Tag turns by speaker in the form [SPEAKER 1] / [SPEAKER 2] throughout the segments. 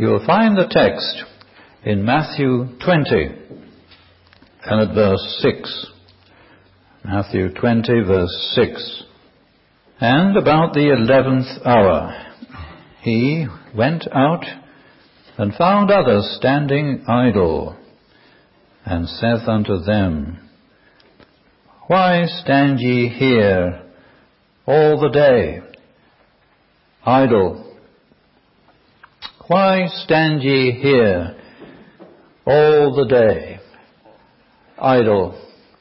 [SPEAKER 1] You will find the text in Matthew 20 and at verse 6. Matthew 20, verse 6. And about the 11th hour he went out and found others standing idle, and saith unto them, Why stand ye here all the day idle? Why stand ye here all the day idle?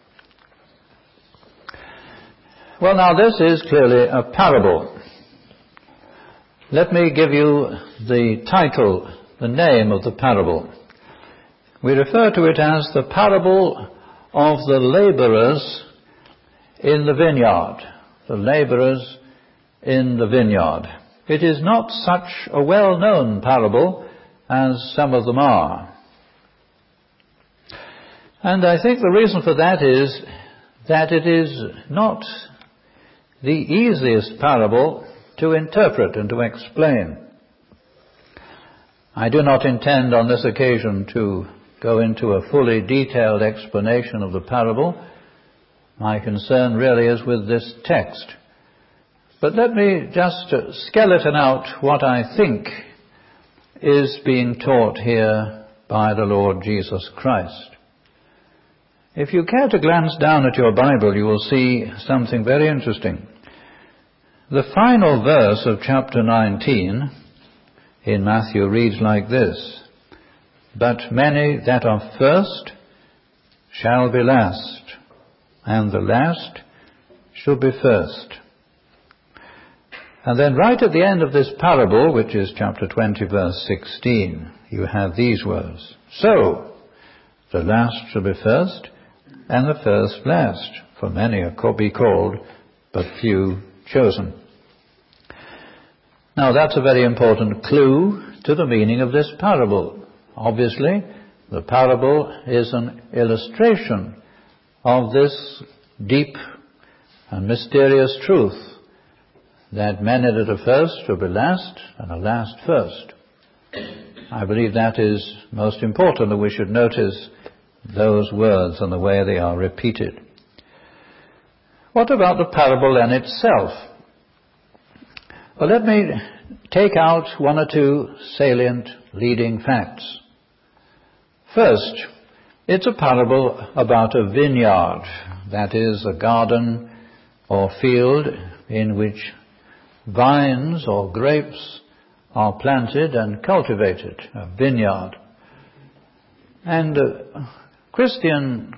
[SPEAKER 1] Well, now this is clearly a parable. Let me give you the title, the name of the parable. We refer to it as the parable of the labourers in the vineyard. The labourers in the vineyard. It is not such a well-known parable as some of them are. And I think the reason for that is that it is not the easiest parable to interpret and to explain. I do not intend on this occasion to go into a fully detailed explanation of the parable. My concern really is with this text. But let me just skeleton out what I think is being taught here by the Lord Jesus Christ. If you care to glance down at your Bible, you will see something very interesting. The final verse of chapter 19 in Matthew reads like this, But many that are first shall be last, and the last shall be first. And then right at the end of this parable, which is chapter 20, verse 16, you have these words, So the last shall be first, and the first last, for many are be called, but few chosen. Now that's a very important clue to the meaning of this parable. Obviously, the parable is an illustration of this deep and mysterious truth that many that are first will be last, and the last first. I believe that is most important, that we should notice those words and the way they are repeated. What about the parable then itself? Well, let me take out one or two salient leading facts. First, it's a parable about a vineyard, that is, a garden or field in which vines or grapes are planted and cultivated, a vineyard. And Christian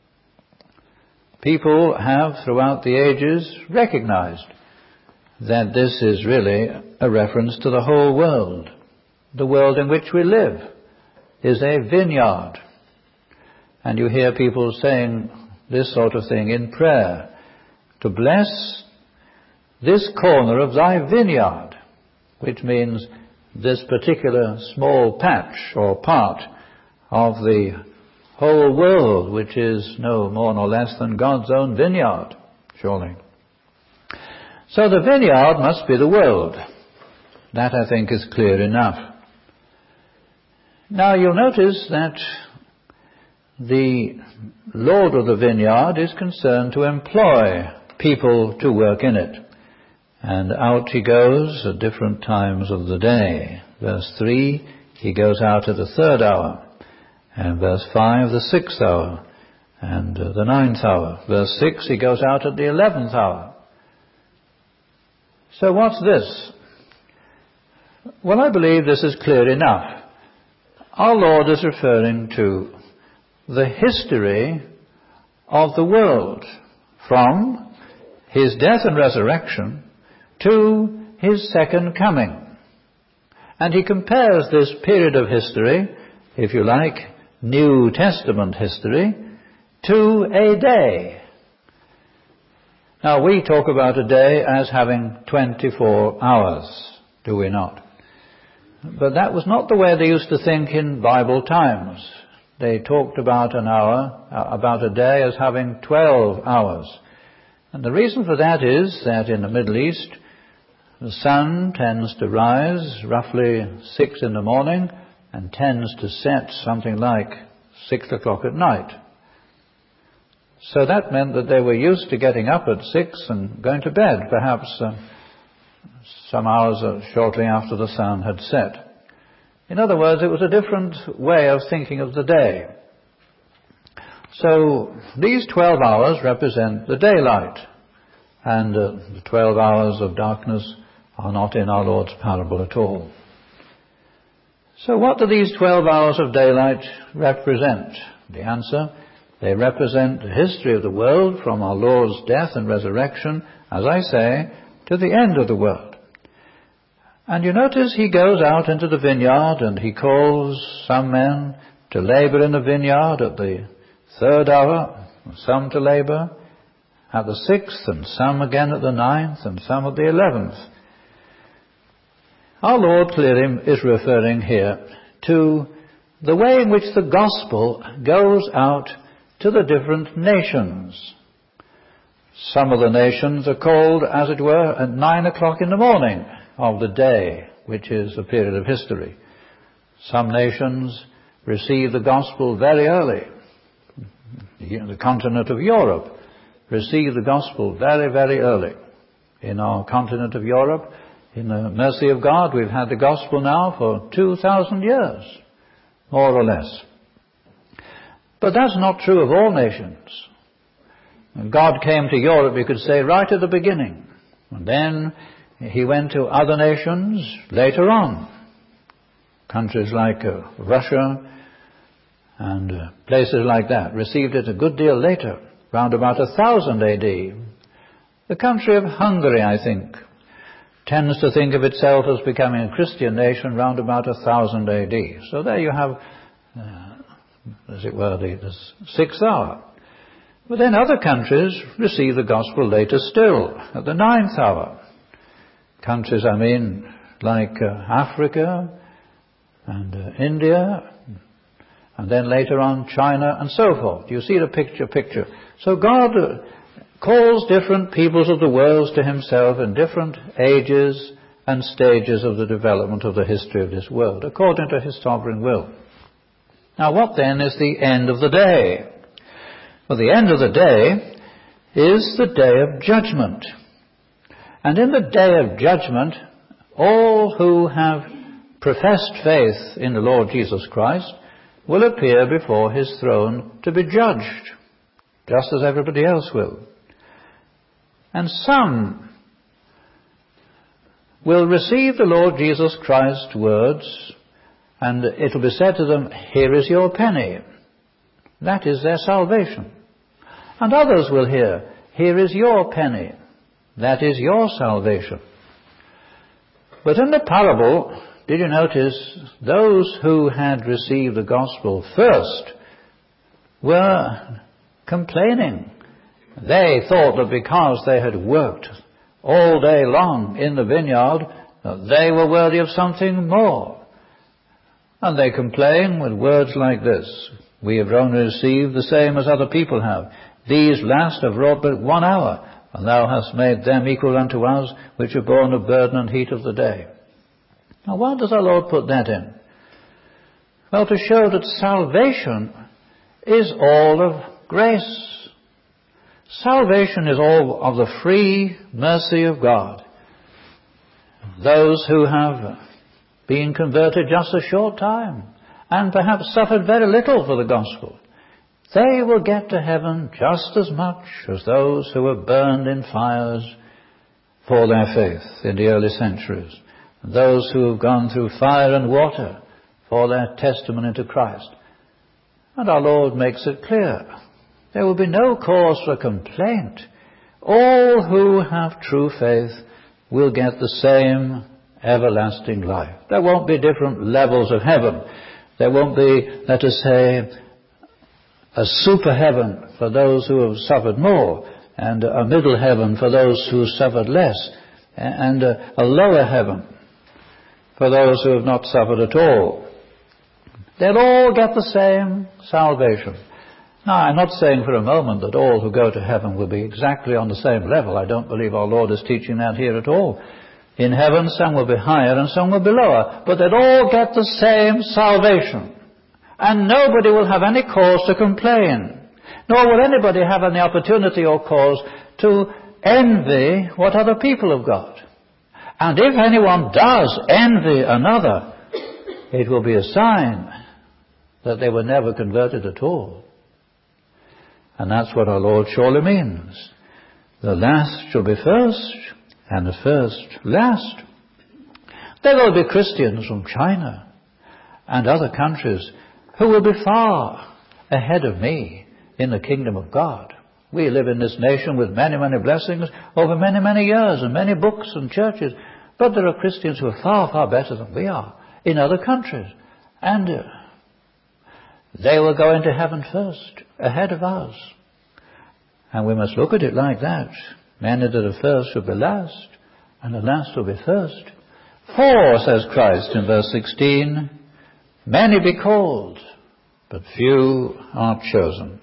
[SPEAKER 1] people have, throughout the ages, recognized that this is really a reference to the whole world. The world in which we live is a vineyard. And you hear people saying this sort of thing in prayer, to bless this corner of thy vineyard, which means this particular small patch or part of the whole world, which is no more nor less than God's own vineyard, surely. So the vineyard must be the world. That, I think, is clear enough. Now you'll notice that the Lord of the vineyard is concerned to employ people to work in it. And out he goes at different times of the day. Verse 3, he goes out at the 3rd hour. And verse 5, the 6th hour. And the 9th hour. Verse 6, he goes out at the 11th hour. So what's this? Well, I believe this is clear enough. Our Lord is referring to the history of the world from his death and resurrection to his second coming. And he compares this period of history, if you like, New Testament history, to a day. Now, we talk about a day as having 24 hours, do we not? But that was not the way they used to think in Bible times. They talked about an hour, about a day as having 12 hours. And the reason for that is that in the Middle East, the sun tends to rise roughly 6 in the morning and tends to set something like 6 o'clock at night. So that meant that they were used to getting up at 6 and going to bed, perhaps some hours shortly after the sun had set. In other words, it was a different way of thinking of the day. So these 12 hours represent the daylight, and the 12 hours of darkness are not in our Lord's parable at all. So what do these 12 hours of daylight represent? The answer: they represent the history of the world from our Lord's death and resurrection, as I say, to the end of the world. And you notice he goes out into the vineyard and he calls some men to labor in the vineyard at the 3rd hour, some to labor at the 6th, and some again at the 9th, and some at the 11th. Our Lord clearly is referring here to the way in which the gospel goes out to the different nations. Some of the nations are called, as it were, at 9 o'clock in the morning of the day, which is a period of history. Some nations receive the gospel very early. The continent of Europe received the gospel very, very early. In our continent of Europe, in the mercy of God, we've had the gospel now for 2,000 years, more or less. But that's not true of all nations. God came to Europe, you could say, right at the beginning. And then he went to other nations later on. Countries like Russia and places like that received it a good deal later, round about 1000 A.D. The country of Hungary, I think, tends to think of itself as becoming a Christian nation round about 1000 A.D. So there you have, as it were, the 6th hour. But then other countries receive the gospel later still, at the 9th hour. Countries, like Africa and India, and then later on China and so forth. You see the picture. So God calls different peoples of the world to himself in different ages and stages of the development of the history of this world, according to his sovereign will. Now what then is the end of the day? Well, the end of the day is the day of judgment. And in the day of judgment, all who have professed faith in the Lord Jesus Christ will appear before his throne to be judged, just as everybody else will. And some will receive the Lord Jesus Christ's words, and it will be said to them, "Here is your penny." That is their salvation. And others will hear, "Here is your penny." That is your salvation. But in the parable, did you notice, those who had received the gospel first were complaining. They thought that because they had worked all day long in the vineyard, they were worthy of something more. And they complain with words like this: "We have only received the same as other people have. These last have wrought but 1 hour, and thou hast made them equal unto us, which have borne the burden and heat of the day." Now why does our Lord put that in? Well, to show that salvation is all of grace. Salvation is all of the free mercy of God. Those who have been converted just a short time, and perhaps suffered very little for the gospel, they will get to heaven just as much as those who were burned in fires for their faith in the early centuries, those who have gone through fire and water for their testimony to Christ. And our Lord makes it clear, there will be no cause for complaint. All who have true faith will get the same everlasting life. There won't be different levels of heaven. There won't be, let us say, a super heaven for those who have suffered more, and a middle heaven for those who have suffered less, and a lower heaven for those who have not suffered at all. They'll all get the same salvation. Now, I'm not saying for a moment that all who go to heaven will be exactly on the same level. I don't believe our Lord is teaching that here at all. In heaven some will be higher and some will be lower, but they'll all get the same salvation. And nobody will have any cause to complain, nor will anybody have any opportunity or cause to envy what other people have got. And if anyone does envy another, it will be a sign that they were never converted at all. And that's what our Lord surely means. The last shall be first, and the first last. There will be Christians from China and other countries who will be far ahead of me in the kingdom of God. We live in this nation with many, many blessings over many, many years and many books and churches. But there are Christians who are far, far better than we are in other countries. And they will go into heaven first, ahead of us. And we must look at it like that. Many that are first shall be last, and the last will be first. For, says Christ in verse 16, many be called, but few are chosen.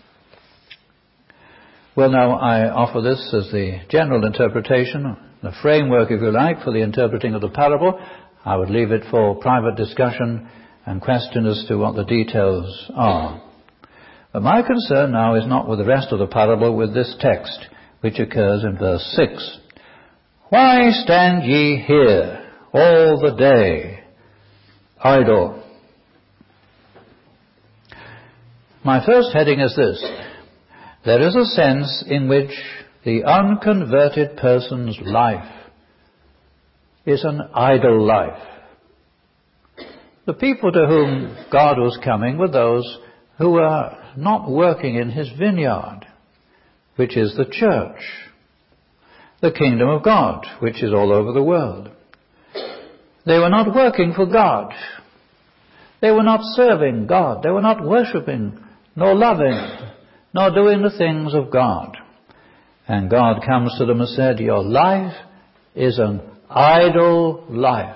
[SPEAKER 1] Well, now, I offer this as the general interpretation, the framework, if you like, for the interpreting of the parable. I would leave it for private discussion and question as to what the details are. But my concern now is not with the rest of the parable, with this text, which occurs in verse 6. Why stand ye here all the day, idle? My first heading is this. There is a sense in which the unconverted person's life is an idle life. The people to whom God was coming were those who were not working in his vineyard, which is the church, the kingdom of God, which is all over the world. They were not working for God. They were not serving God. They were not worshipping, nor loving, nor doing the things of God. And God comes to them and said, your life is an idle life.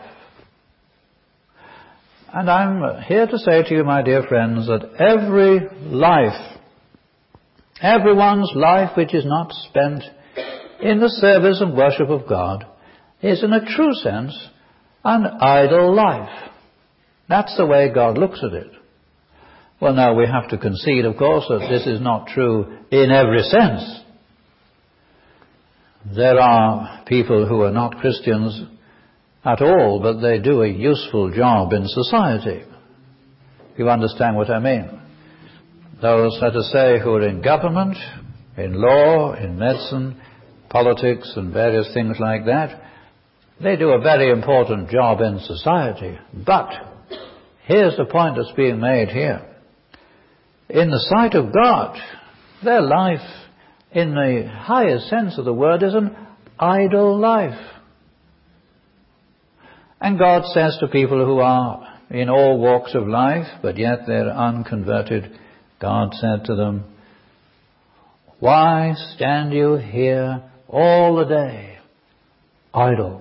[SPEAKER 1] And I'm here to say to you, my dear friends, that every life, everyone's life which is not spent in the service and worship of God, is in a true sense an idle life. That's the way God looks at it. Well, now we have to concede, of course, that this is not true in every sense. There are people who are not Christians at all, but they do a useful job in society. You understand what I mean? Those, let us say, who are in government, in law, in medicine, politics and various things like that, they do a very important job in society. But here's the point that's being made here. In the sight of God, their life, in the highest sense of the word, is an idle life. And God says to people who are in all walks of life, but yet they're unconverted, God said to them, why stand you here all the day, idle?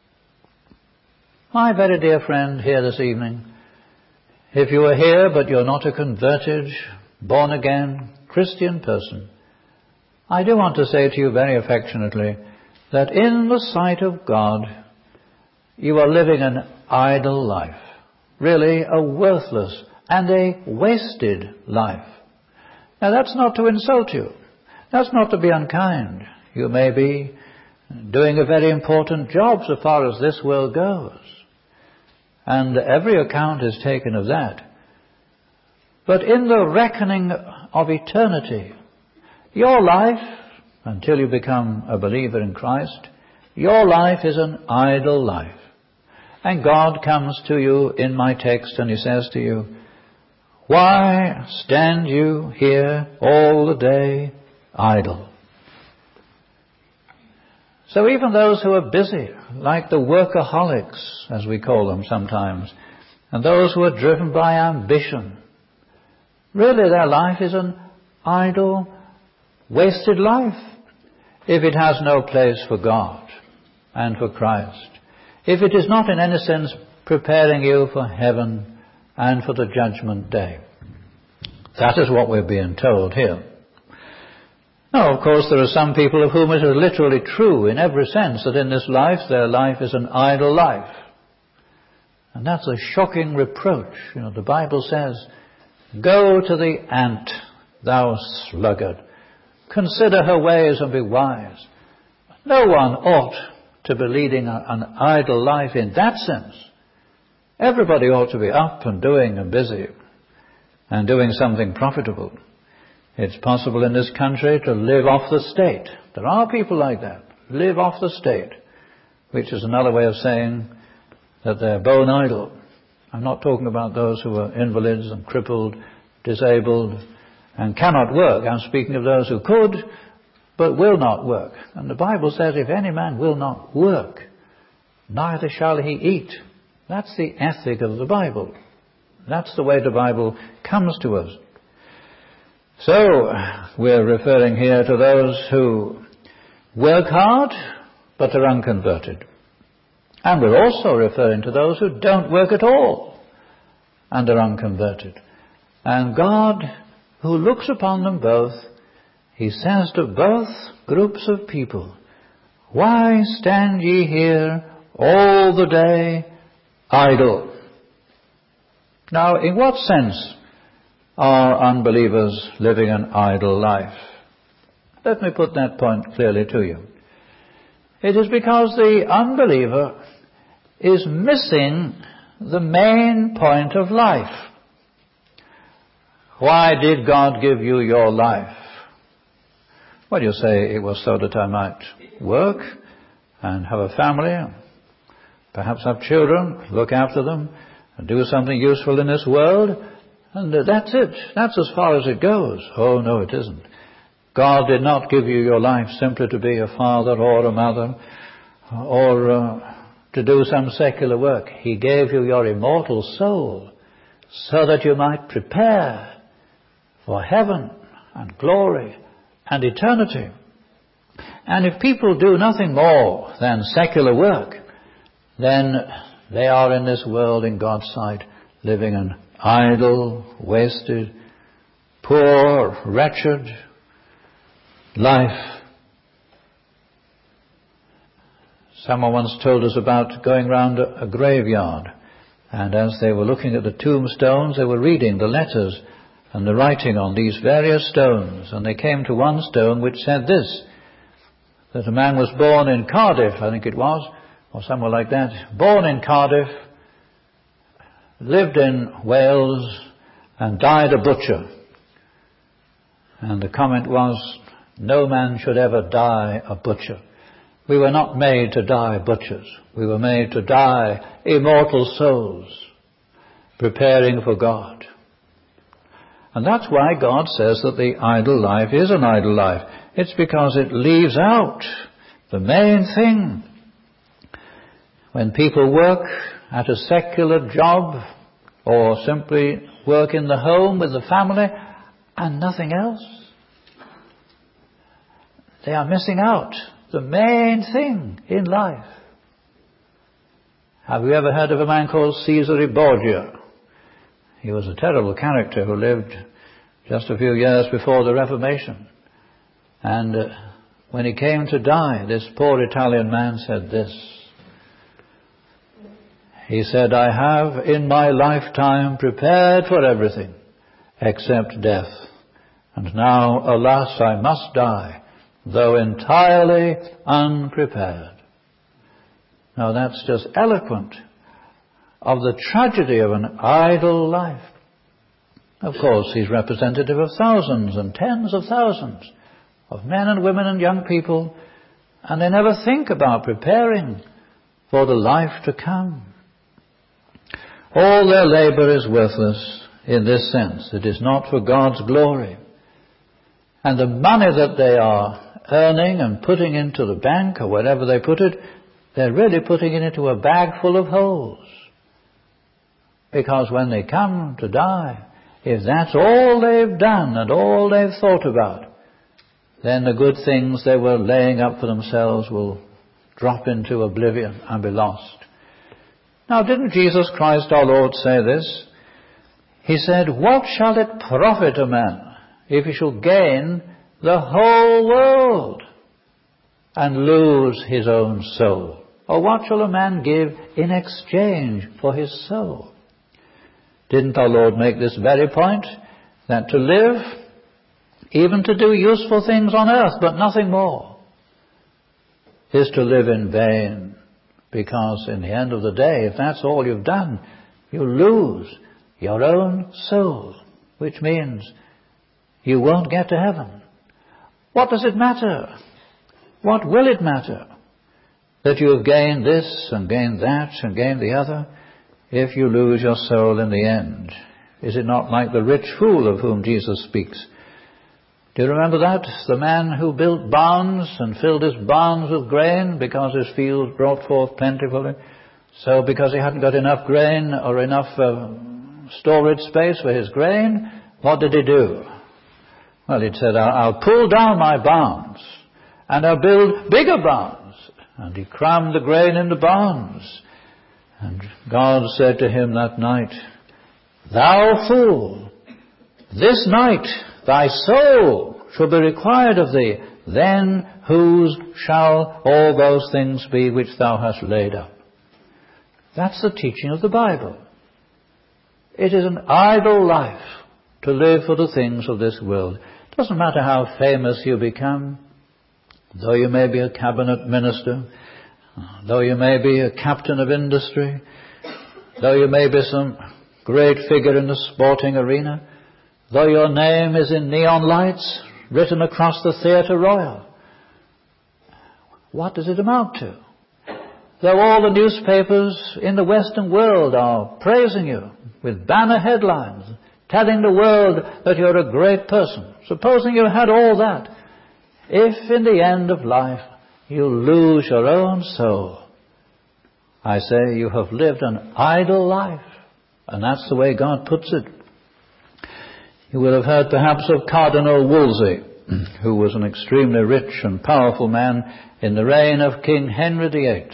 [SPEAKER 1] My very dear friend here this evening, if you are here but you're not a converted, born-again Christian person, I do want to say to you very affectionately that in the sight of God, you are living an idle life, really a worthless and a wasted life. Now that's not to insult you. That's not to be unkind. You may be doing a very important job so far as this world goes. And every account is taken of that. But in the reckoning of eternity, your life, until you become a believer in Christ, your life is an idle life. And God comes to you in my text and he says to you, why stand you here all the day idle? So even those who are busy, like the workaholics, as we call them sometimes, and those who are driven by ambition, really their life is an idle, wasted life if it has no place for God and for Christ. If it is not in any sense preparing you for heaven and for the judgment day. That is what we're being told here. Now, of course, there are some people of whom it is literally true in every sense that in this life, their life is an idle life. And that's a shocking reproach. The Bible says, "Go to the ant, thou sluggard. Consider her ways and be wise." No one ought to be leading an idle life in that sense. Everybody ought to be up and doing and busy and doing something profitable. It's possible in this country to live off the state. There are people like that, live off the state, which is another way of saying that they're bone idle. I'm not talking about those who are invalids and crippled, disabled, and cannot work. I'm speaking of those who could, but will not work. And the Bible says, if any man will not work, neither shall he eat. That's the ethic of the Bible. That's the way the Bible comes to us. So, we're referring here to those who work hard, but are unconverted. And we're also referring to those who don't work at all and are unconverted. And God, who looks upon them both, He says to both groups of people, "Why stand ye here all the day idle?" Now, in what sense are unbelievers living an idle life? Let me put that point clearly to you. It is because the unbeliever is missing the main point of life. Why did God give you your life? Well, you say, it was so that I might work and have a family, perhaps have children, look after them, and do something useful in this world, and that's it. That's as far as it goes. Oh, no, it isn't. God did not give you your life simply to be a father or a mother or to do some secular work. He gave you your immortal soul so that you might prepare for heaven and glory and eternity. And if people do nothing more than secular work, then they are in this world, in God's sight, living an idle, wasted, poor, wretched life. Someone once told us about going round a graveyard, and as they were looking at the tombstones, they were reading the letters and the writing on these various stones, and they came to one stone which said this, that a man was born in Cardiff, I think it was, or somewhere like that, born in Cardiff, lived in Wales, and died a butcher. And the comment was, no man should ever die a butcher. We were not made to die butchers. We were made to die immortal souls, preparing for God. And that's why God says that the idle life is an idle life. It's because it leaves out the main thing. When people work at a secular job or simply work in the home with the family and nothing else, they are missing out the main thing in life. Have you ever heard of a man called Caesar Borgia? He was a terrible character who lived just a few years before the Reformation. And when he came to die, this poor Italian man said this. He said, I have in my lifetime prepared for everything except death. And now, alas, I must die, though entirely unprepared. Now that's just eloquent of the tragedy of an idle life. Of course, he's representative of thousands and tens of thousands of men and women and young people, and they never think about preparing for the life to come. All their labor is worthless in this sense. It is not for God's glory. And the money that they are earning and putting into the bank or wherever they put it, they're really putting it into a bag full of holes. Because when they come to die, if that's all they've done and all they've thought about, then the good things they were laying up for themselves will drop into oblivion and be lost. Now, didn't Jesus Christ our Lord say this? He said, what shall it profit a man if he shall gain the whole world and lose his own soul? Or what shall a man give in exchange for his soul? Didn't our Lord make this very point? That to live, even to do useful things on earth, but nothing more, is to live in vain. Because in the end of the day, if that's all you've done, you lose your own soul, which means you won't get to heaven. What does it matter? What will it matter that you have gained this and gained that and gained the other if you lose your soul in the end? Is it not like the rich fool of whom Jesus speaks? Do you remember that? The man who built barns and filled his barns with grain because his fields brought forth plentifully. So because he hadn't got enough grain or enough storage space for his grain, what did he do? Well, he said, I'll pull down my barns and I'll build bigger barns. And he crammed the grain in the barns. And God said to him that night, "Thou fool, this night thy soul shall be required of thee. Then whose shall all those things be which thou hast laid up?" That's the teaching of the Bible. It is an idle life to live for the things of this world. It doesn't matter how famous you become, though you may be a cabinet minister, though you may be a captain of industry, though you may be some great figure in the sporting arena, though your name is in neon lights written across the Theatre Royal. What does it amount to? Though all the newspapers in the Western world are praising you with banner headlines, telling the world that you're a great person, supposing you had all that, if in the end of life you lose your own soul, I say you have lived an idle life. And that's the way God puts it. You will have heard perhaps of Cardinal Wolsey, who was an extremely rich and powerful man in the reign of King Henry VIII.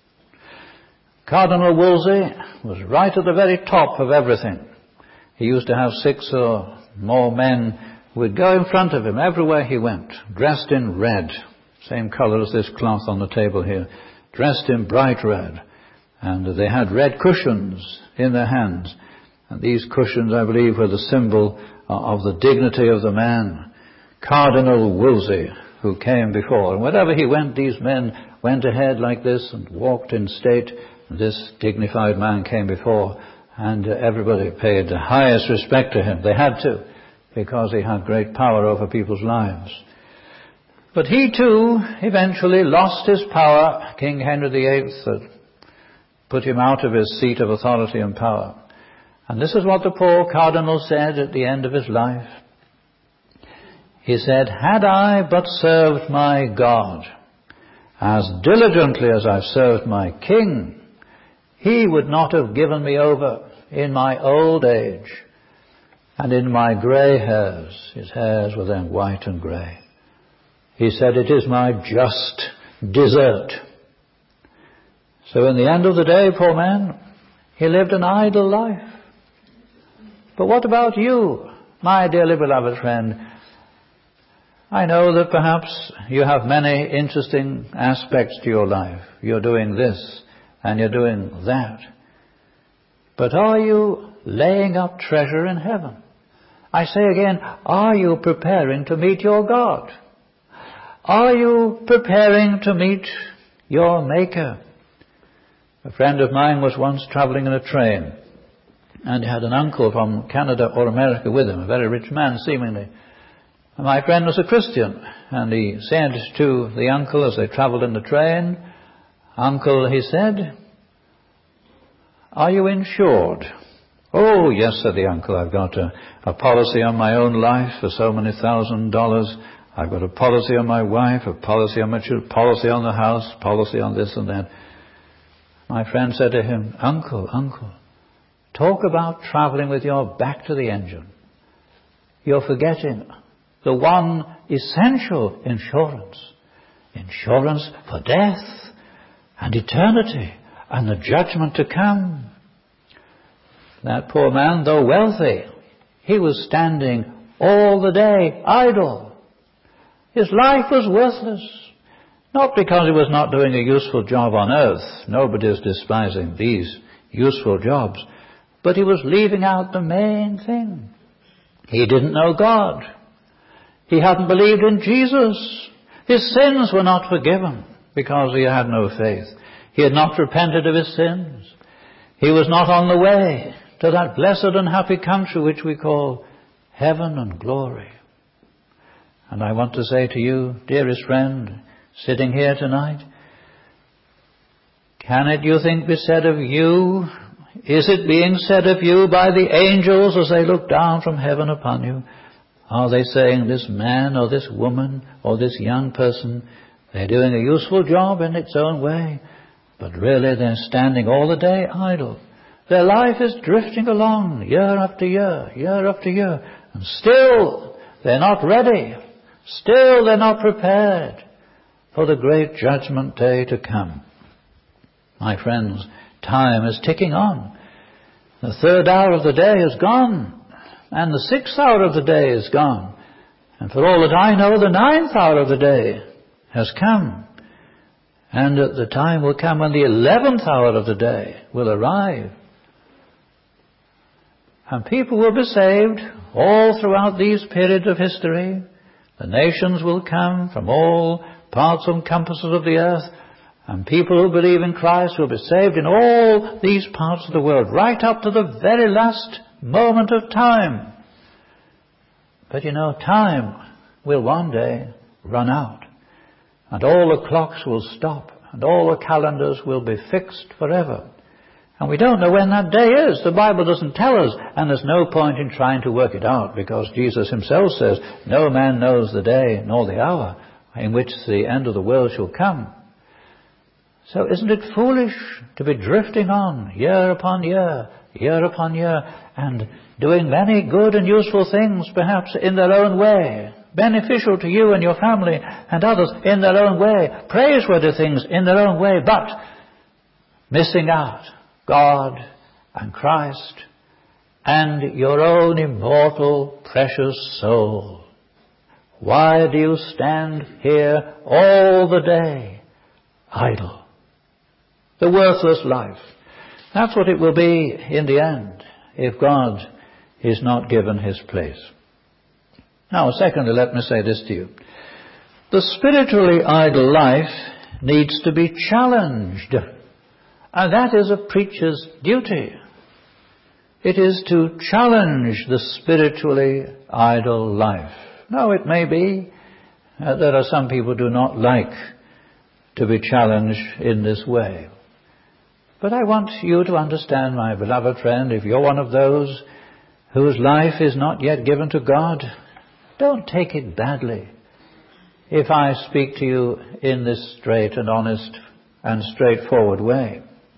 [SPEAKER 1] Cardinal Wolsey was right at the very top of everything. He used to have 6 or more men who would go in front of him everywhere he went, dressed in red, same color as this cloth on the table here, dressed in bright red. And they had red cushions in their hands. And these cushions, I believe, were the symbol of the dignity of the man, Cardinal Wolsey, who came before. And wherever he went, these men went ahead like this and walked in state. This dignified man came before, and everybody paid the highest respect to him. They had to, because he had great power over people's lives. But he too eventually lost his power. King Henry VIII put him out of his seat of authority and power. And this is what the poor cardinal said at the end of his life. He said, "Had I but served my God as diligently as I've served my King, he would not have given me over in my old age and in my grey hairs." His hairs were then white and grey. He said, "It is my just desert." So in the end of the day, poor man, he lived an idle life. But what about you, my dearly beloved friend? I know that perhaps you have many interesting aspects to your life. You're doing this and you're doing that. But are you laying up treasure in heaven? I say again, are you preparing to meet your God? Are you preparing to meet your Maker? A friend of mine was once traveling in a train, and he had an uncle from Canada or America with him, a very rich man seemingly. And my friend was a Christian, and he said to the uncle as they traveled in the train, "Uncle," he said, "are you insured?" "Oh, yes," said the uncle, "I've got a policy on my own life for so many $1,000. I've got a policy on my wife, a policy on my children, policy on the house, policy on this and that." My friend said to him, Uncle, talk about traveling with your back to the engine. You're forgetting the one essential insurance. Insurance for death and eternity and the judgment to come." That poor man, though wealthy, he was standing all the day idle. His life was worthless. Not because he was not doing a useful job on earth. Nobody is despising these useful jobs. But he was leaving out the main thing. He didn't know God. He hadn't believed in Jesus. His sins were not forgiven because he had no faith. He had not repented of his sins. He was not on the way to that blessed and happy country which we call heaven and glory. And I want to say to you, dearest friend, sitting here tonight, can it, you think, be said of you? Is it being said of you by the angels as they look down from heaven upon you? Are they saying this man or this woman or this young person, they're doing a useful job in its own way, but really they're standing all the day idle? Their life is drifting along year after year, year after year, and still they're not ready. Still they're not prepared for the great judgment day to come. My friends, time is ticking on. The third hour of the day is gone, and the 6th hour of the day is gone. And for all that I know, the 9th hour of the day has come. And the time will come when the 11th hour of the day will arrive. And people will be saved all throughout these periods of history. The nations will come from all parts and compasses of the earth, and people who believe in Christ will be saved in all these parts of the world, right up to the very last moment of time. But you know, time will one day run out, and all the clocks will stop, and all the calendars will be fixed forever. And we don't know when that day is. The Bible doesn't tell us, and there's no point in trying to work it out, because Jesus himself says, no man knows the day nor the hour in which the end of the world shall come. So isn't it foolish to be drifting on year upon year, year upon year, and doing many good and useful things perhaps in their own way, beneficial to you and your family and others in their own way, praiseworthy things in their own way, but missing out God and Christ and your own immortal, precious soul? Why do you stand here all the day idle? The worthless life. That's what it will be in the end if God is not given his place. Now, secondly, let me say this to you. The spiritually idle life needs to be challenged. And that is a preacher's duty. It is to challenge the spiritually idle life. Now, it may be there are some people who do not like to be challenged in this way. But I want you to understand, my beloved friend, if you're one of those whose life is not yet given to God, don't take it badly if I speak to you in this straight and honest and straightforward way.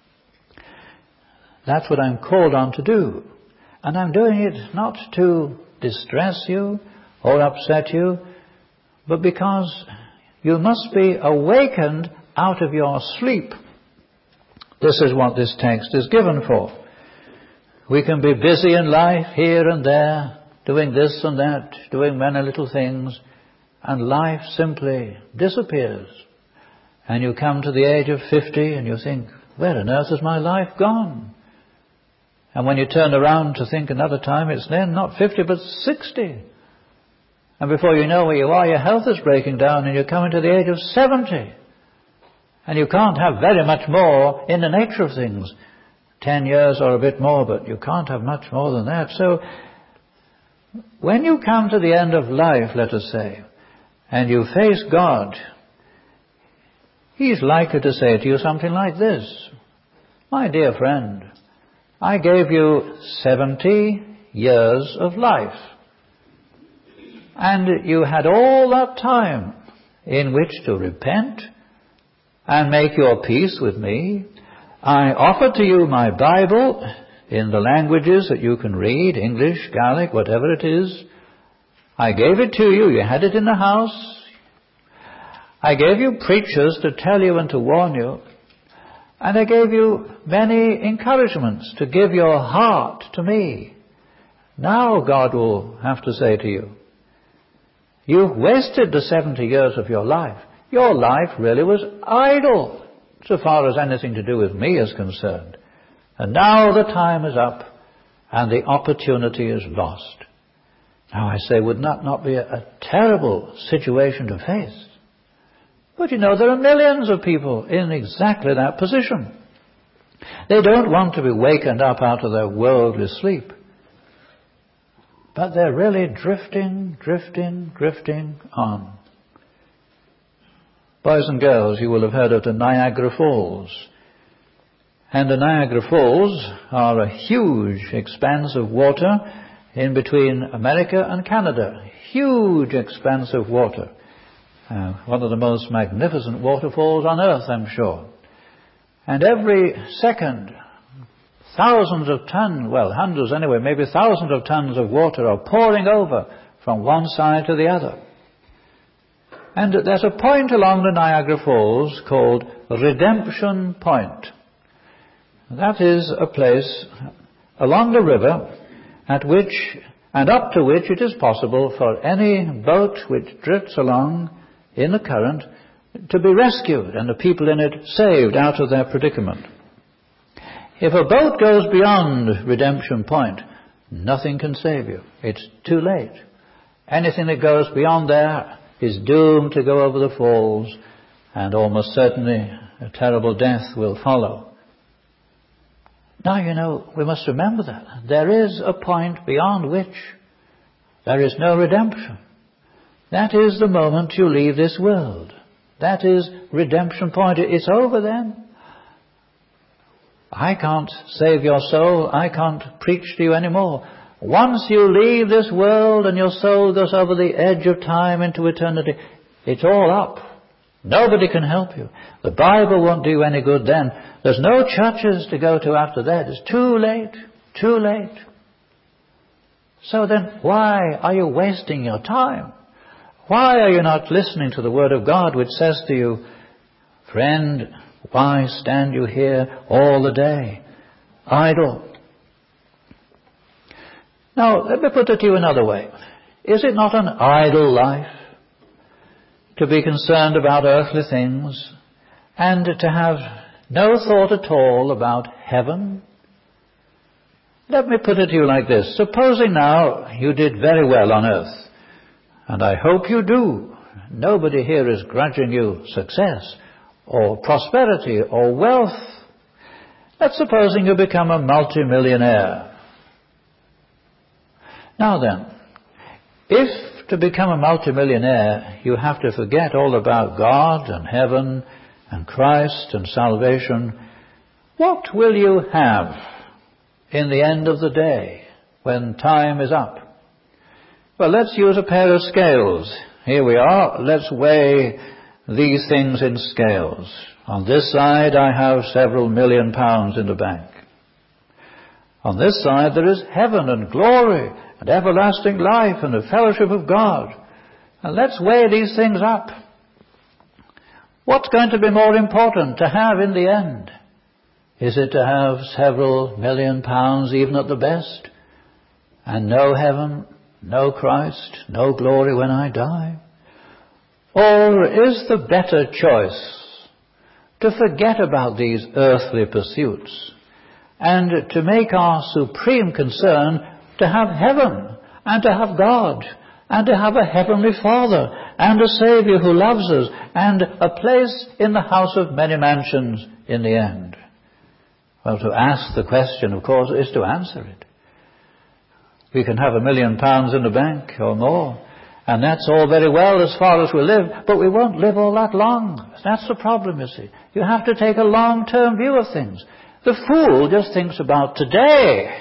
[SPEAKER 1] That's what I'm called on to do. And I'm doing it not to distress you or upset you, but because you must be awakened out of your sleep. This is what this text is given for. We can be busy in life here and there, doing this and that, doing many little things, and life simply disappears. And you come to the age of 50 and you think, where on earth has my life gone? And when you turn around to think another time, it's then not 50 but 60. And before you know where you are, your health is breaking down and you're coming to the age of 70. And you can't have very much more in the nature of things. 10 years or a bit more, but you can't have much more than that. So when you come to the end of life, let us say, and you face God, he's likely to say to you something like this: my dear friend, I gave you 70 years of life, and you had all that time in which to repent and make your peace with me. I offered to you my Bible in the languages that you can read, English, Gaelic, whatever it is. I gave it to you. You had it in the house. I gave you preachers to tell you and to warn you. And I gave you many encouragements to give your heart to me. Now God will have to say to you, You've wasted the 70 years of your life. Your life really was idle, so far as anything to do with me is concerned. And now the time is up, and the opportunity is lost. Now I say, would that not be a terrible situation to face? But you know, there are millions of people in exactly that position. They don't want to be wakened up out of their worldly sleep. But they're really drifting on. Boys and girls, you will have heard of the Niagara Falls. And the Niagara Falls are a huge expanse of water in between America and Canada. Huge expanse of water. One of the most magnificent waterfalls on earth, I'm sure. And every second, thousands of tons, well, hundreds anyway, maybe thousands of tons of water are pouring over from one side to the other. And there's a point along the Niagara Falls called Redemption Point. That is a place along the river at which and up to which it is possible for any boat which drifts along in the current to be rescued and the people in it saved out of their predicament. If a boat goes beyond Redemption Point, nothing can save you. It's too late. Anything that goes beyond there is doomed to go over the falls, and almost certainly a terrible death will follow. Now, you know, we must remember that. There is a point beyond which there is no redemption. That is the moment you leave this world. That is Redemption Point. It's over then. I can't save your soul. I can't preach to you anymore. Once you leave this world and your soul goes over the edge of time into eternity, it's all up. Nobody can help you. The Bible won't do you any good then. There's no churches to go to after that. It's too late. Too late. So then, why are you wasting your time? Why are you not listening to the Word of God which says to you, friend, why stand you here all the day, idle? Now, let me put it to you another way. Is it not an idle life to be concerned about earthly things and to have no thought at all about heaven? Let me put it to you like this. Supposing now you did very well on earth, and I hope you do. Nobody here is grudging you success or prosperity or wealth. Let's supposing you become a multimillionaire. Now then, if to become a multimillionaire you have to forget all about God and heaven and Christ and salvation, what will you have in the end of the day when time is up? Well, let's use a pair of scales. Here we are. Let's weigh these things in scales. On this side I have several £1 million in the bank. On this side there is heaven and glory and everlasting life and the fellowship of God. And let's weigh these things up. What's going to be more important to have in the end? Is it to have several £1 million even at the best, and no heaven, no Christ, no glory when I die? Or is the better choice to forget about these earthly pursuits and to make our supreme concern to have heaven and to have God and to have a heavenly Father and a Saviour who loves us and a place in the house of many mansions in the end? Well, to ask the question, of course, is to answer it. We can have £1 million in the bank or more, and that's all very well as far as we live, but we won't live all that long. That's the problem, you see. You have to take a long-term view of things. The fool just thinks about today.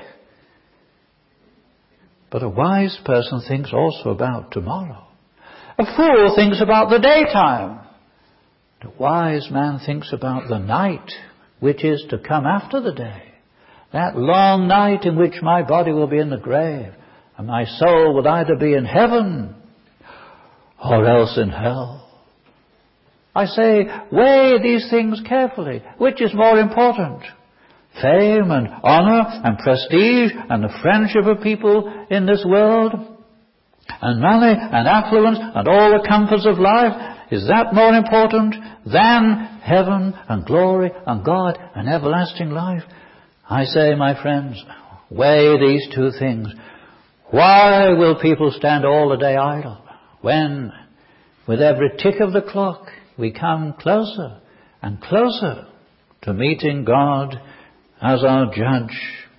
[SPEAKER 1] But a wise person thinks also about tomorrow. A fool thinks about the daytime. The wise man thinks about the night, which is to come after the day. That long night in which my body will be in the grave, and my soul will either be in heaven or else in hell. I say, weigh these things carefully. Which is more important? Fame and honor and prestige and the friendship of people in this world? and money and affluence and all the comforts of life? Is that more important than heaven and glory and God and everlasting life? I say, my friends, weigh these two things. Why will people stand all the day idle when with every tick of the clock we come closer and closer to meeting God as our judge?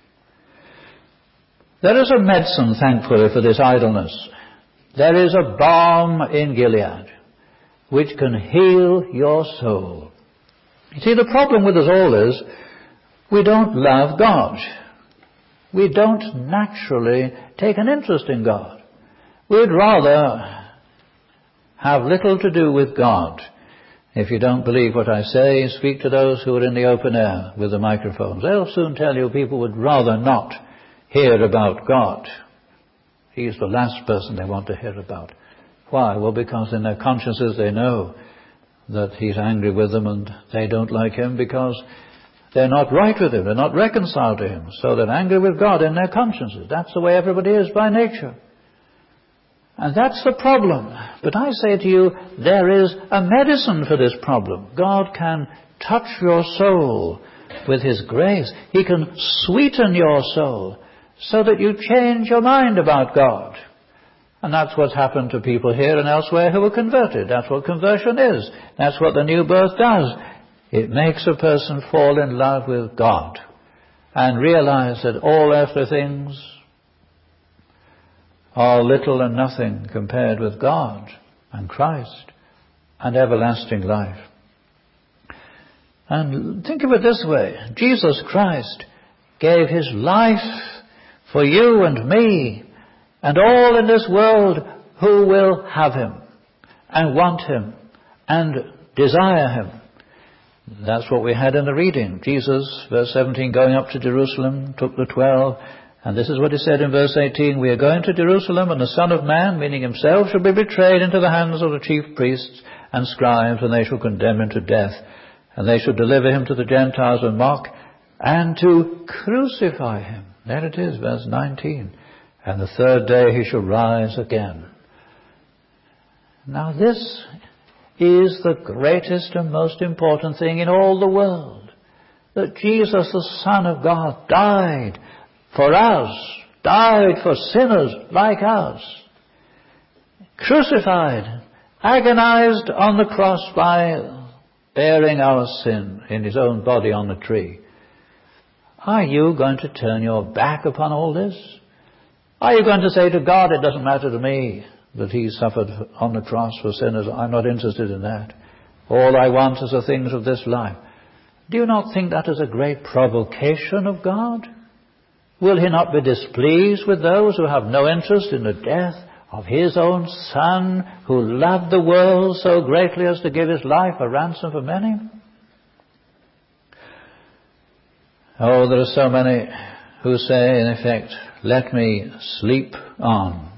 [SPEAKER 1] There is a medicine, thankfully, for this idleness. There is a balm in Gilead which can heal your soul. You see, the problem with us all is we don't love God. We don't naturally take an interest in God. We'd rather have little to do with God. If you don't believe what I say, speak to those who are in the open air with the microphones. They'll soon tell you people would rather not hear about God. He's the last person they want to hear about. Why? Well, because in their consciences they know that He's angry with them and they don't like Him because they're not right with Him. They're not reconciled to Him. So they're angry with God in their consciences. That's the way everybody is by nature. And that's the problem. But I say to you, there is a medicine for this problem. God can touch your soul with His grace. He can sweeten your soul so that you change your mind about God. And that's what's happened to people here and elsewhere who are converted. That's what conversion is. That's what the new birth does. It makes a person fall in love with God and realize that all earthly things are little and nothing compared with God and Christ and everlasting life. And think of it this way. Jesus Christ gave His life for you and me and all in this world who will have Him and want Him and desire Him. That's what we had in the reading. Jesus, verse 17, going up to Jerusalem, took the 12. And this is what He said in verse 18. We are going to Jerusalem, and the Son of Man, meaning Himself, shall be betrayed into the hands of the chief priests and scribes, and they shall condemn Him to death. And they shall deliver Him to the Gentiles and mock, and to crucify Him. There it is, verse 19. And the third day He shall rise again. Now this is the greatest and most important thing in all the world. That Jesus, the Son of God, died for us, died for sinners like us, crucified, agonized on the cross by bearing our sin in His own body on the tree. Are you going to turn your back upon all this? Are you going to say to God, it doesn't matter to me that He suffered on the cross for sinners, I'm not interested in that. All I want is the things of this life. Do you not think that is a great provocation of God? Will He not be displeased with those who have no interest in the death of His own Son, who loved the world so greatly as to give His life a ransom for many? Oh, there are so many who say, in effect, let me sleep on.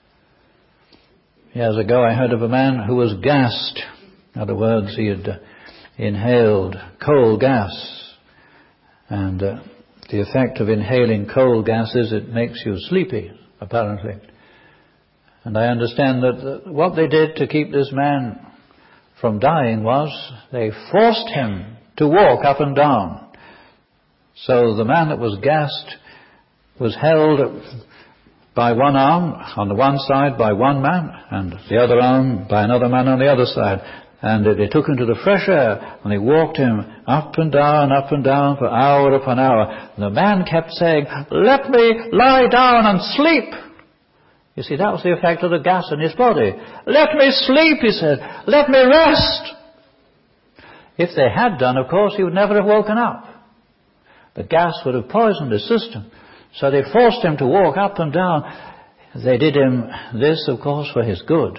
[SPEAKER 1] Years ago I heard of a man who was gassed. In other words, he had inhaled coal gas. And the effect of inhaling coal gas is it makes you sleepy, apparently. And I understand that what they did to keep this man from dying was they forced him to walk up and down. So the man that was gassed was held by one arm on the one side by one man and the other arm by another man on the other side. And they took him to the fresh air and they walked him up and down for hour upon hour. And the man kept saying, let me lie down and sleep. You see, that was the effect of the gas in his body. Let me sleep, he said. Let me rest. If they had done, of course, he would never have woken up. The gas would have poisoned his system. So they forced him to walk up and down. They did him this, of course, for his good.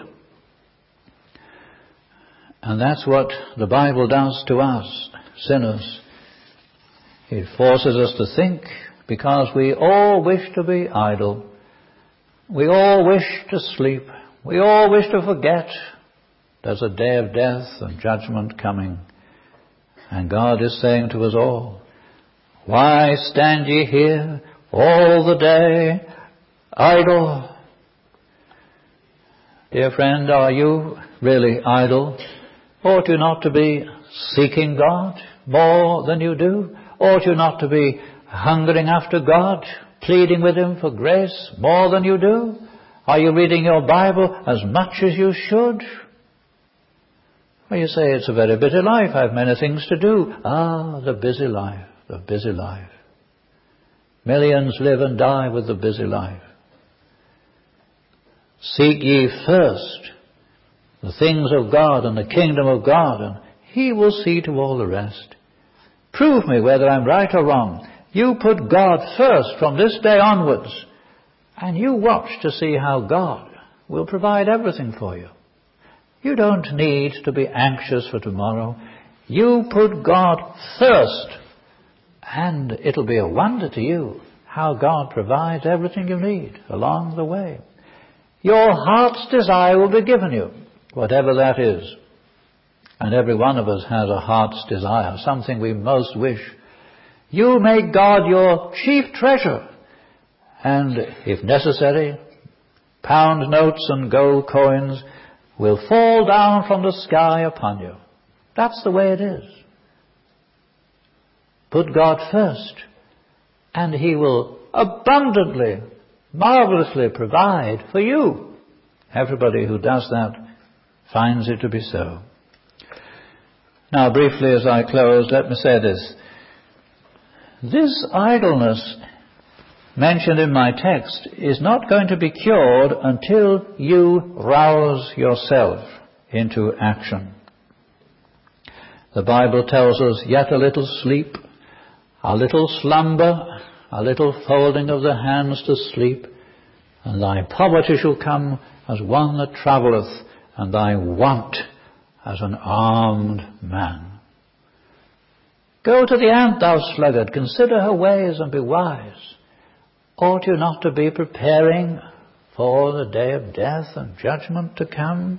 [SPEAKER 1] And that's what the Bible does to us, sinners. It forces us to think, because we all wish to be idle. We all wish to sleep. We all wish to forget. There's a day of death and judgment coming. And God is saying to us all, why stand ye here all the day idle? Dear friend, are you really idle? Ought you not to be seeking God more than you do? Ought you not to be hungering after God, pleading with Him for grace more than you do? Are you reading your Bible as much as you should? Well, you say, it's a very busy life. I have many things to do. The busy life, the busy life. Millions live and die with the busy life. Seek ye first the things of God and the kingdom of God, and He will see to all the rest. Prove me whether I'm right or wrong. You put God first from this day onwards, and you watch to see how God will provide everything for you. You don't need to be anxious for tomorrow. You put God first, and it'll be a wonder to you how God provides everything you need along the way. Your heart's desire will be given you, whatever that is. And every one of us has a heart's desire, something we most wish. You make God your chief treasure, and if necessary, pound notes and gold coins will fall down from the sky upon you. That's the way it is. Put God first, and He will abundantly, marvelously provide for you. Everybody who does that finds it to be so. Now, briefly as I close, let me say this. This idleness mentioned in my text is not going to be cured until you rouse yourself into action. The Bible tells us, yet a little sleep, a little slumber, a little folding of the hands to sleep, and thy poverty shall come as one that travelleth, and thy want as an armed man. Go to the ant, thou sluggard, consider her ways and be wise. Ought you not to be preparing for the day of death and judgment to come?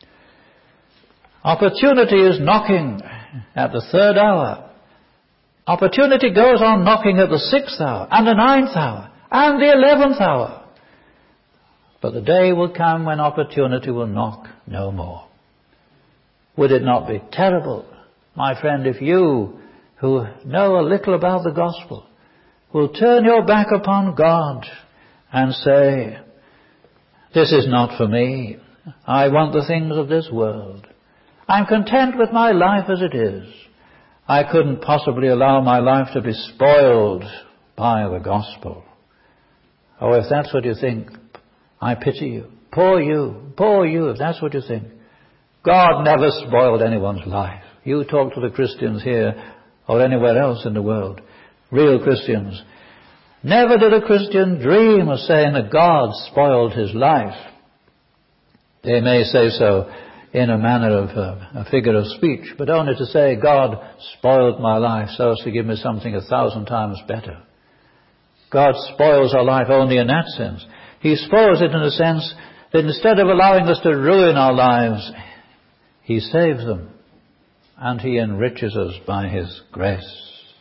[SPEAKER 1] Opportunity is knocking at the 3rd hour. Opportunity goes on knocking at the 6th hour, and the 9th hour, and the 11th hour. But the day will come when opportunity will knock no more. Would it not be terrible, my friend, if you, who know a little about the gospel, will turn your back upon God and say, this is not for me. I want the things of this world. I'm content with my life as it is. I couldn't possibly allow my life to be spoiled by the gospel. Oh, if that's what you think, I pity you. Poor you, if that's what you think. God never spoiled anyone's life. You talk to the Christians here or anywhere else in the world, real Christians. Never did a Christian dream of saying that God spoiled his life. They may say so in a manner of a figure of speech, but only to say, God spoiled my life so as to give me something 1,000 times better. God spoils our life only in that sense. He spoils it in the sense that instead of allowing us to ruin our lives, He saves them and He enriches us by His grace.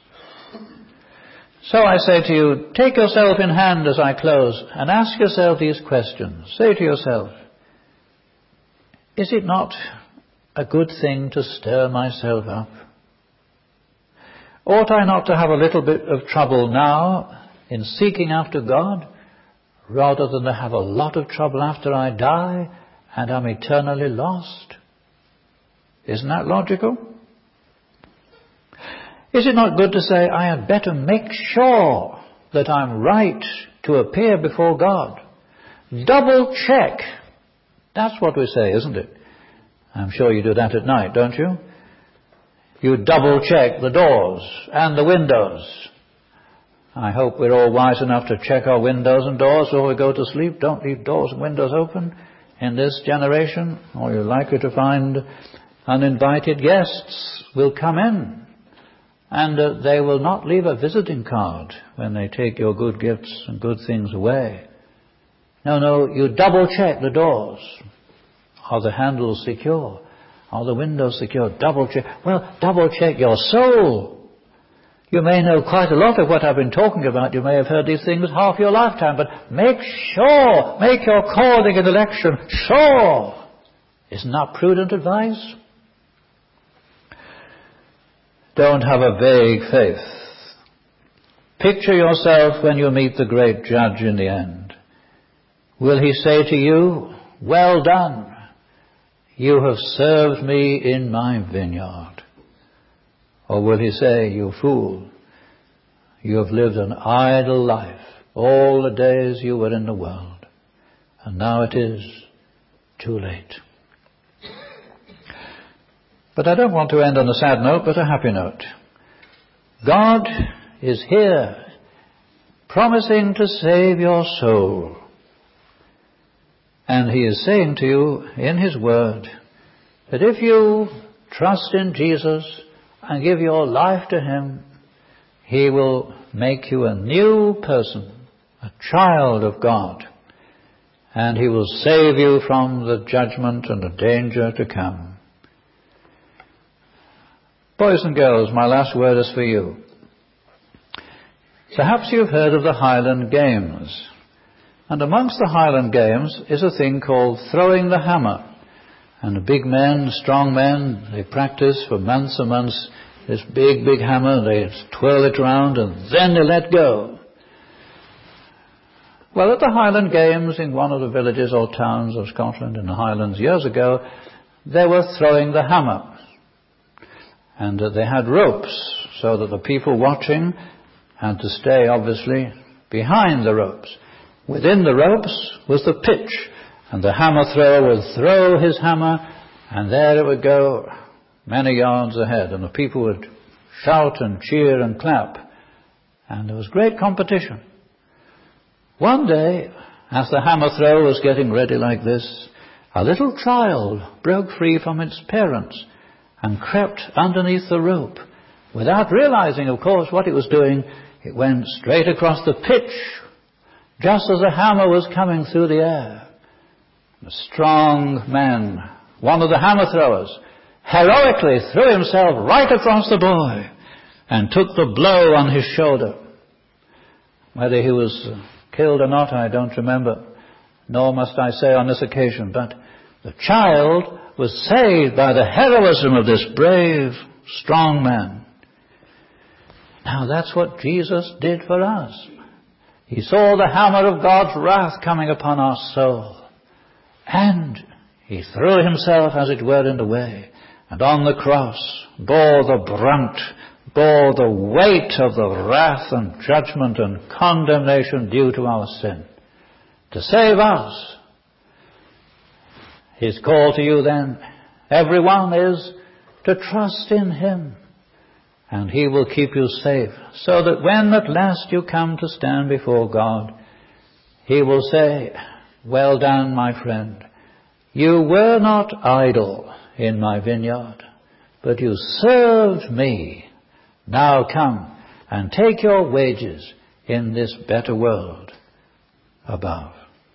[SPEAKER 1] So I say to you, take yourself in hand as I close and ask yourself these questions. Say to yourself, is it not a good thing to stir myself up? Ought I not to have a little bit of trouble now in seeking after God, rather than to have a lot of trouble after I die and am eternally lost? Isn't that logical? Is it not good to say, I had better make sure that I'm right to appear before God? Double check. That's what we say, isn't it? I'm sure you do that at night, don't you? You double check the doors and the windows. I hope we're all wise enough to check our windows and doors before we go to sleep. Don't leave doors and windows open in this generation, or you're likely to find uninvited guests will come in, and they will not leave a visiting card when they take your good gifts and good things away. No, you double check the doors. Are the handles secure? Are the windows secure? Double check. Well, double check your soul. You may know quite a lot of what I've been talking about. You may have heard these things half your lifetime, but make sure, make your calling and election sure. Isn't that prudent advice? Don't have a vague faith. Picture yourself when you meet the great judge in the end. Will he say to you, well done, you have served me in my vineyard? Or will he say, you fool, you have lived an idle life all the days you were in the world, and now it is too late. But I don't want to end on a sad note, but a happy note. God is here, promising to save your soul. And he is saying to you in his word that if you trust in Jesus and give your life to him, he will make you a new person, a child of God, and he will save you from the judgment and the danger to come. Boys and girls, my last word is for you. Perhaps you've heard of the Highland Games. And amongst the Highland Games is a thing called throwing the hammer. And the big men, strong men, they practice for months and months this big hammer. They twirl it around and then they let go. Well, at the Highland Games in one of the villages or towns of Scotland in the Highlands years ago, they were throwing the hammer. And they had ropes so that the people watching had to stay, obviously, behind the ropes. Within the ropes was the pitch, and the hammer thrower would throw his hammer, and there it would go many yards ahead, and the people would shout and cheer and clap, and there was great competition. One day, as the hammer thrower was getting ready like this, a little child broke free from its parents and crept underneath the rope. Without realizing, of course, what it was doing, it went straight across the pitch, just as the hammer was coming through the air. A strong man, one of the hammer throwers, heroically threw himself right across the boy and took the blow on his shoulder. Whether he was killed or not, I don't remember, nor must I say on this occasion, but the child was saved by the heroism of this brave, strong man. Now that's what Jesus did for us. He saw the hammer of God's wrath coming upon our soul, and he threw himself, as it were, in the way, and on the cross bore the brunt, bore the weight of the wrath and judgment and condemnation due to our sin, to save us. His call to you then, everyone, is to trust in him, and he will keep you safe, so that when at last you come to stand before God, he will say, well done, my friend. You were not idle in my vineyard, but you served me. Now come and take your wages in this better world above.